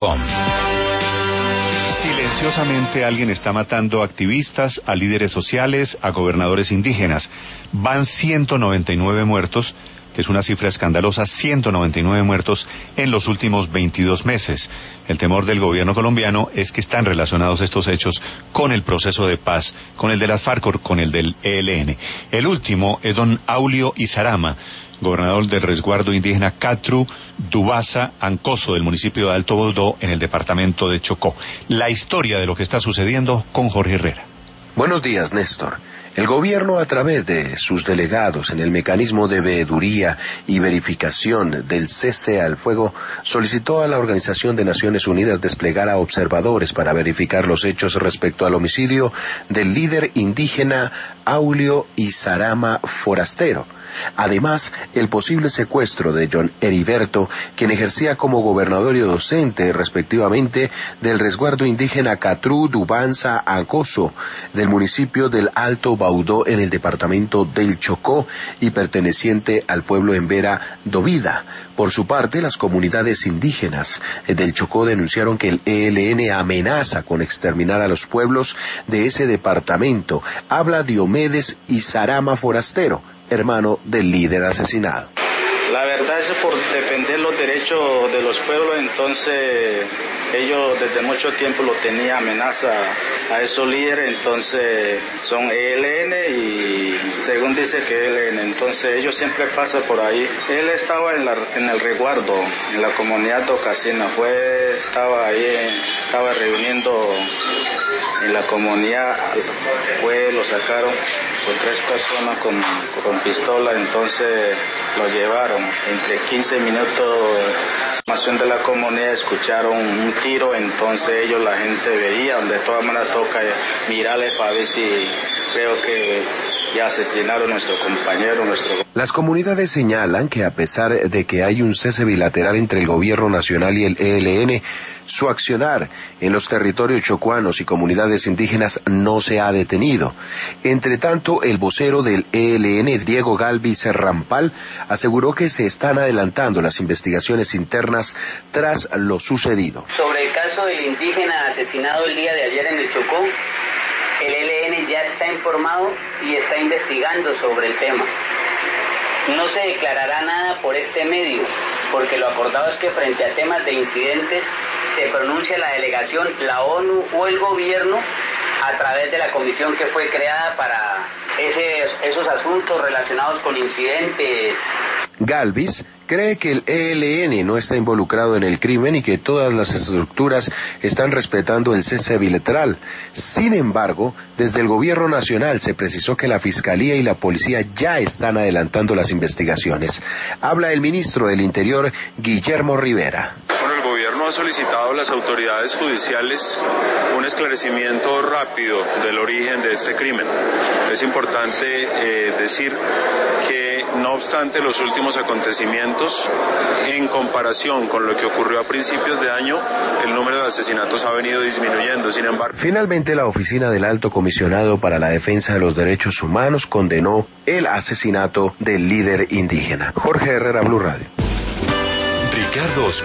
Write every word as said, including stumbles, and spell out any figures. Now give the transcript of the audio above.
Silenciosamente alguien está matando a activistas, a líderes sociales, a gobernadores indígenas. Van ciento noventa y nueve muertos, que es una cifra escandalosa, ciento noventa y nueve muertos en los últimos veintidós meses. El temor del gobierno colombiano es que están relacionados estos hechos con el proceso de paz, con el de las FARC o con el del E L N. El último es don Aulio Izarama, gobernador del resguardo indígena Catru Dubasa Ancoso del municipio de Alto Baudó en el departamento de Chocó. La historia de lo que está sucediendo con Jorge Herrera. Buenos días, Néstor. El gobierno, a través de sus delegados en el mecanismo de veeduría y verificación del cese al fuego, solicitó a la Organización de Naciones Unidas desplegar a observadores para verificar los hechos respecto al homicidio del líder indígena Aulio Izarama Forastero. Además, el posible secuestro de John Heriberto, quien ejercía como gobernador y docente, respectivamente, del resguardo indígena Catru Dubanza Ancoso, del municipio del Alto Baudó en el departamento del Chocó y perteneciente al pueblo embera Dovida. Por su parte, las comunidades indígenas del Chocó denunciaron que el E L N amenaza con exterminar a los pueblos de ese departamento. Habla Diomedes Izarama Forastero, hermano del líder asesinado. La verdad es por defender los derechos de los pueblos, entonces ellos desde mucho tiempo lo tenían amenaza a esos líderes, entonces son E L N y según dice que E L N, entonces ellos siempre pasan por ahí. Él estaba en, la, en el resguardo, en la comunidad Tocasina, fue, estaba ahí, estaba reuniendo en la comunidad, fue, lo sacaron por tres personas con, con pistola, entonces lo llevaron. Entre quince minutos, información de la comunidad, escucharon un tiro, entonces ellos, la gente veía, de todas maneras toca mirarle para ver si creo que ya asesinaron a nuestro compañero, nuestro... Las comunidades señalan que a pesar de que hay un cese bilateral entre el gobierno nacional y el E L N, su accionar en los territorios chocuanos y comunidades indígenas no se ha detenido. Entre tanto, el vocero del E L N, Diego Galvis Rampal, aseguró que se están adelantando las investigaciones internas tras lo sucedido. Sobre el caso del indígena asesinado el día de ayer en el Chocó, el E L N ya está informado y está investigando sobre el tema. No se declarará nada por este medio, porque lo acordado es que frente a temas de incidentes se pronuncia la delegación, la ONU o el gobierno a través de la comisión que fue creada para ese, esos asuntos relacionados con incidentes. Galvis cree que el E L N no está involucrado en el crimen y que todas las estructuras están respetando el cese bilateral. Sin embargo, desde el gobierno nacional se precisó que la Fiscalía y la Policía ya están adelantando las investigaciones. Habla el ministro del Interior, Guillermo Rivera. Bueno, el gobierno ha solicitado a las autoridades judiciales un esclarecimiento rápido del origen de este crimen. Es importante eh, decir que, no obstante los últimos acontecimientos, en comparación con lo que ocurrió a principios de año, el número de asesinatos ha venido disminuyendo. Sin embargo, finalmente la oficina del Alto Comisionado para la Defensa de los Derechos Humanos condenó el asesinato del líder indígena. Jorge Herrera, Blue Radio. Ricardo